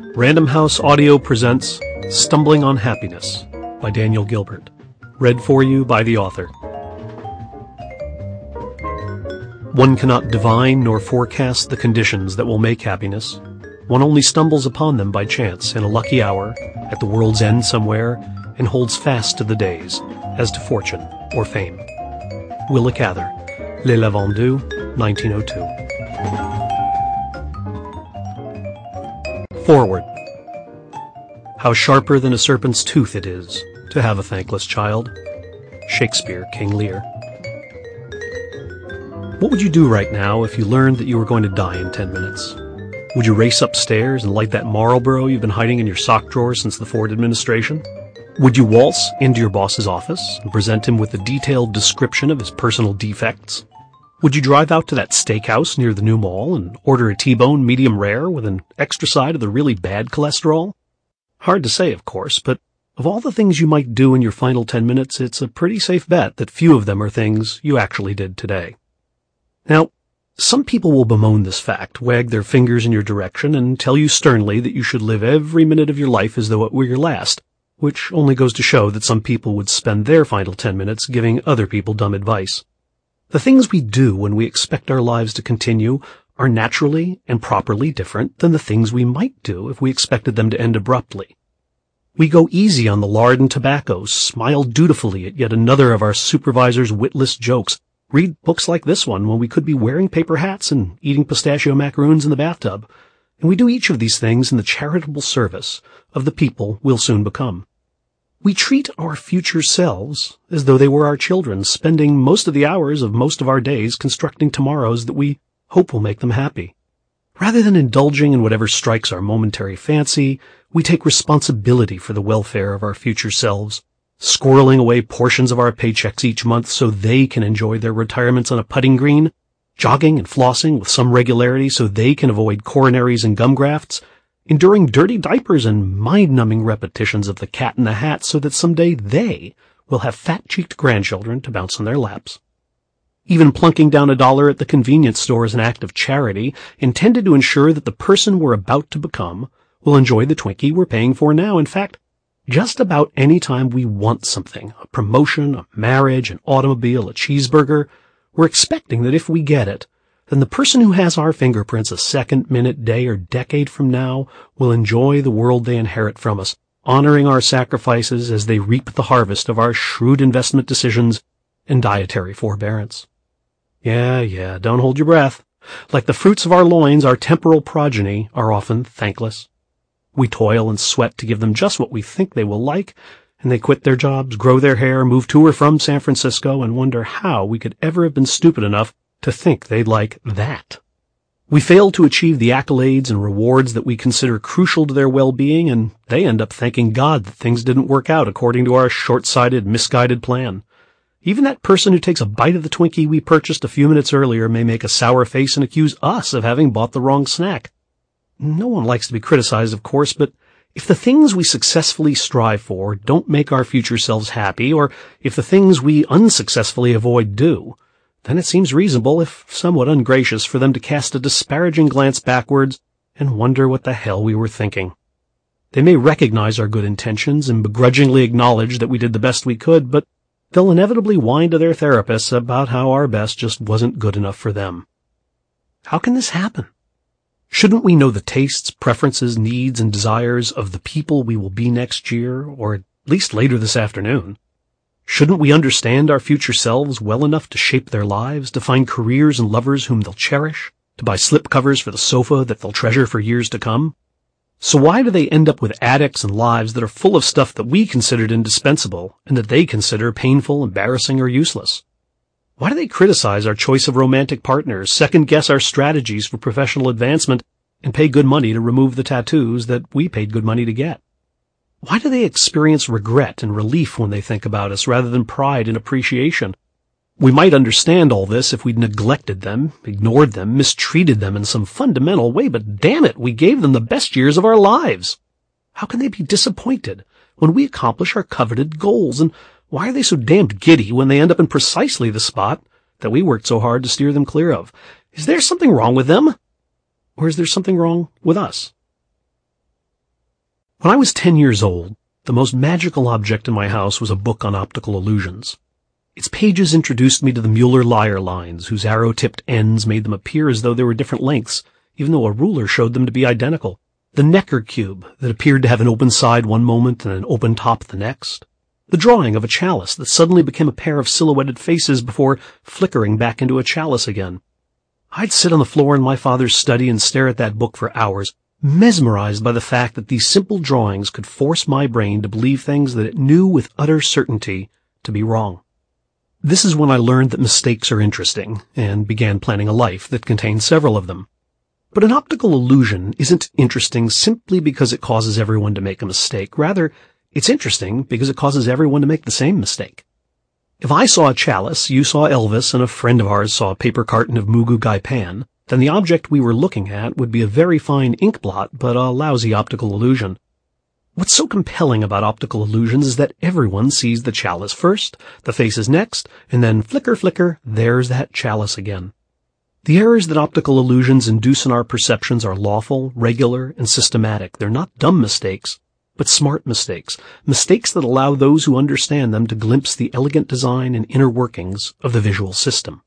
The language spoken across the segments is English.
Random House Audio presents Stumbling on Happiness by Daniel Gilbert. Read for you by the author. One cannot divine nor forecast the conditions that will make happiness. One only stumbles upon them by chance in a lucky hour, at the world's end somewhere, and holds fast to the days, as to fortune or fame. Willa Cather, Les Lavendus, 1902. Forward. How sharper than a serpent's tooth it is to have a thankless child. Shakespeare, King Lear. What would you do right now if you learned that you were going to die in 10 minutes? Would you race upstairs and light that Marlboro you've been hiding in your sock drawer since the Ford administration? Would you waltz into your boss's office and present him with a detailed description of his personal defects? Would you drive out to that steakhouse near the new mall and order a T-bone medium rare with an extra side of the really bad cholesterol? Hard to say, of course, but of all the things you might do in your final 10 minutes, it's a pretty safe bet that few of them are things you actually did today. Now, some people will bemoan this fact, wag their fingers in your direction, and tell you sternly that you should live every minute of your life as though it were your last, which only goes to show that some people would spend their final 10 minutes giving other people dumb advice. The things we do when we expect our lives to continue are naturally and properly different than the things we might do if we expected them to end abruptly. We go easy on the lard and tobacco, smile dutifully at yet another of our supervisor's witless jokes, read books like this one when we could be wearing paper hats and eating pistachio macaroons in the bathtub, and we do each of these things in the charitable service of the people we'll soon become. We treat our future selves as though they were our children, spending most of the hours of most of our days constructing tomorrows that we hope will make them happy. Rather than indulging in whatever strikes our momentary fancy, we take responsibility for the welfare of our future selves, squirreling away portions of our paychecks each month so they can enjoy their retirements on a putting green, jogging and flossing with some regularity so they can avoid coronaries and gum grafts, enduring dirty diapers and mind-numbing repetitions of the Cat in the Hat so that someday they will have fat-cheeked grandchildren to bounce on their laps. Even plunking down $1 at the convenience store is an act of charity intended to ensure that the person we're about to become will enjoy the Twinkie we're paying for now. In fact, just about any time we want something, a promotion, a marriage, an automobile, a cheeseburger, we're expecting that if we get it, then the person who has our fingerprints a second, minute, day, or decade from now will enjoy the world they inherit from us, honoring our sacrifices as they reap the harvest of our shrewd investment decisions and dietary forbearance. Yeah, don't hold your breath. Like the fruits of our loins, our temporal progeny are often thankless. We toil and sweat to give them just what we think they will like, and they quit their jobs, grow their hair, move to or from San Francisco, and wonder how we could ever have been stupid enough to think they'd like that. We fail to achieve the accolades and rewards that we consider crucial to their well-being, and they end up thanking God that things didn't work out according to our short-sighted, misguided plan. Even that person who takes a bite of the Twinkie we purchased a few minutes earlier may make a sour face and accuse us of having bought the wrong snack. No one likes to be criticized, of course, but if the things we successfully strive for don't make our future selves happy, or if the things we unsuccessfully avoid do, then it seems reasonable, if somewhat ungracious, for them to cast a disparaging glance backwards and wonder what the hell we were thinking. They may recognize our good intentions and begrudgingly acknowledge that we did the best we could, but they'll inevitably whine to their therapists about how our best just wasn't good enough for them. How can this happen? Shouldn't we know the tastes, preferences, needs, and desires of the people we will be next year, or at least later this afternoon? Shouldn't we understand our future selves well enough to shape their lives, to find careers and lovers whom they'll cherish, to buy slipcovers for the sofa that they'll treasure for years to come? So why do they end up with addicts and lives that are full of stuff that we considered indispensable and that they consider painful, embarrassing, or useless? Why do they criticize our choice of romantic partners, second-guess our strategies for professional advancement, and pay good money to remove the tattoos that we paid good money to get? Why do they experience regret and relief when they think about us rather than pride and appreciation? We might understand all this if we'd neglected them, ignored them, mistreated them in some fundamental way, but damn it, we gave them the best years of our lives. How can they be disappointed when we accomplish our coveted goals, and why are they so damned giddy when they end up in precisely the spot that we worked so hard to steer them clear of? Is there something wrong with them? Or is there something wrong with us? When I was 10 years old, the most magical object in my house was a book on optical illusions. Its pages introduced me to the Mueller-Lyer lines, whose arrow-tipped ends made them appear as though they were different lengths, even though a ruler showed them to be identical. The Necker cube, that appeared to have an open side one moment and an open top the next. The drawing of a chalice that suddenly became a pair of silhouetted faces before flickering back into a chalice again. I'd sit on the floor in my father's study and stare at that book for hours, mesmerized by the fact that these simple drawings could force my brain to believe things that it knew with utter certainty to be wrong. This is when I learned that mistakes are interesting, and began planning a life that contained several of them. But an optical illusion isn't interesting simply because it causes everyone to make a mistake. Rather, it's interesting because it causes everyone to make the same mistake. If I saw a chalice, you saw Elvis, and a friend of ours saw a paper carton of Mugu Gai Pan, then the object we were looking at would be a very fine ink blot, but a lousy optical illusion. What's so compelling about optical illusions is that everyone sees the chalice first, the faces next, and then flicker, flicker, there's that chalice again. The errors that optical illusions induce in our perceptions are lawful, regular, and systematic. They're not dumb mistakes, but smart mistakes. Mistakes that allow those who understand them to glimpse the elegant design and inner workings of the visual system.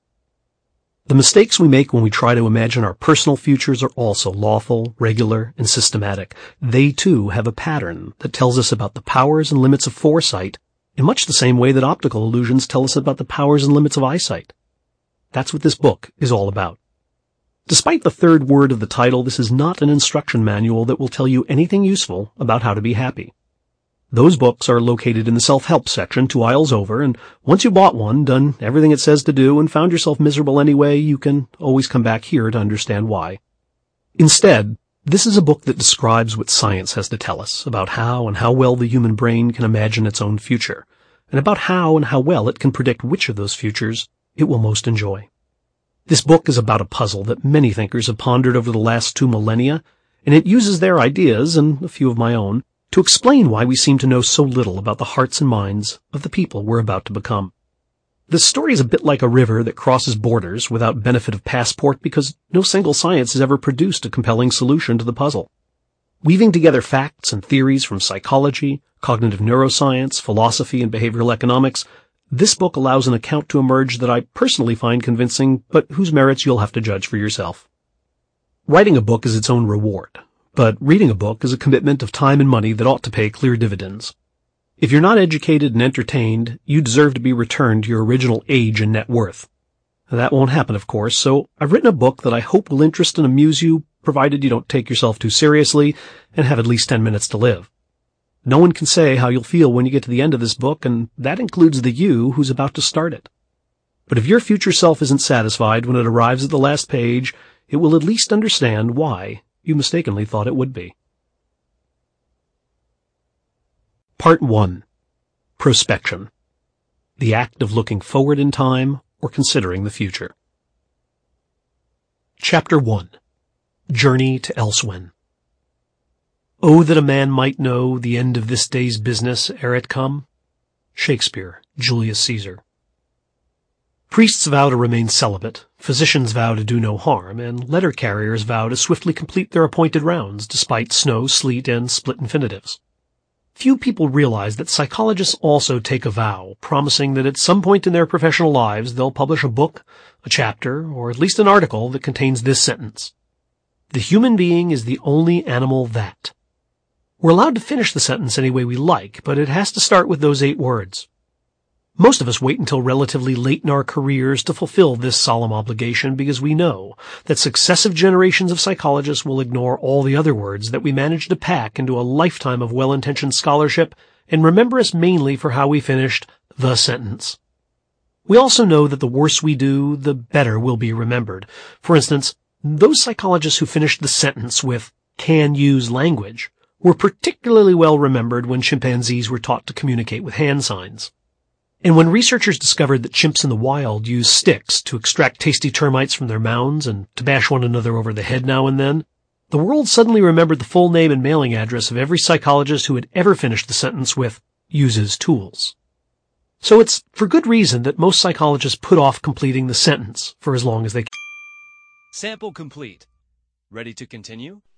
The mistakes we make when we try to imagine our personal futures are also lawful, regular, and systematic. They, too, have a pattern that tells us about the powers and limits of foresight in much the same way that optical illusions tell us about the powers and limits of eyesight. That's what this book is all about. Despite the third word of the title, this is not an instruction manual that will tell you anything useful about how to be happy. Those books are located in the self-help section 2 aisles over, and once you bought one, done everything it says to do, and found yourself miserable anyway, you can always come back here to understand why. Instead, this is a book that describes what science has to tell us about how and how well the human brain can imagine its own future, and about how and how well it can predict which of those futures it will most enjoy. This book is about a puzzle that many thinkers have pondered over the last 2 millennia, and it uses their ideas, and a few of my own, to explain why we seem to know so little about the hearts and minds of the people we're about to become. The story is a bit like a river that crosses borders without benefit of passport because no single science has ever produced a compelling solution to the puzzle. Weaving together facts and theories from psychology, cognitive neuroscience, philosophy, and behavioral economics, this book allows an account to emerge that I personally find convincing, but whose merits you'll have to judge for yourself. Writing a book is its own reward, but reading a book is a commitment of time and money that ought to pay clear dividends. If you're not educated and entertained, you deserve to be returned to your original age and net worth. That won't happen, of course, so I've written a book that I hope will interest and amuse you, provided you don't take yourself too seriously and have at least 10 minutes to live. No one can say how you'll feel when you get to the end of this book, and that includes the you who's about to start it. But if your future self isn't satisfied when it arrives at the last page, it will at least understand why you mistakenly thought it would be. Part 1. Prospection. The act of looking forward in time or considering the future. Chapter 1. Journey to Elsewhen. Oh, that a man might know the end of this day's business ere it come. Shakespeare, Julius Caesar. Priests vow to remain celibate, physicians vow to do no harm, and letter carriers vow to swiftly complete their appointed rounds, despite snow, sleet, and split infinitives. Few people realize that psychologists also take a vow, promising that at some point in their professional lives they'll publish a book, a chapter, or at least an article that contains this sentence: "The human being is the only animal that." We're allowed to finish the sentence any way we like, but it has to start with those 8 words. Most of us wait until relatively late in our careers to fulfill this solemn obligation because we know that successive generations of psychologists will ignore all the other words that we managed to pack into a lifetime of well-intentioned scholarship and remember us mainly for how we finished the sentence. We also know that the worse we do, the better we'll be remembered. For instance, those psychologists who finished the sentence with "can use language" were particularly well remembered when chimpanzees were taught to communicate with hand signs. And when researchers discovered that chimps in the wild use sticks to extract tasty termites from their mounds and to bash one another over the head now and then, the world suddenly remembered the full name and mailing address of every psychologist who had ever finished the sentence with "uses tools." So it's for good reason that most psychologists put off completing the sentence for as long as they can. Sample complete. Ready to continue?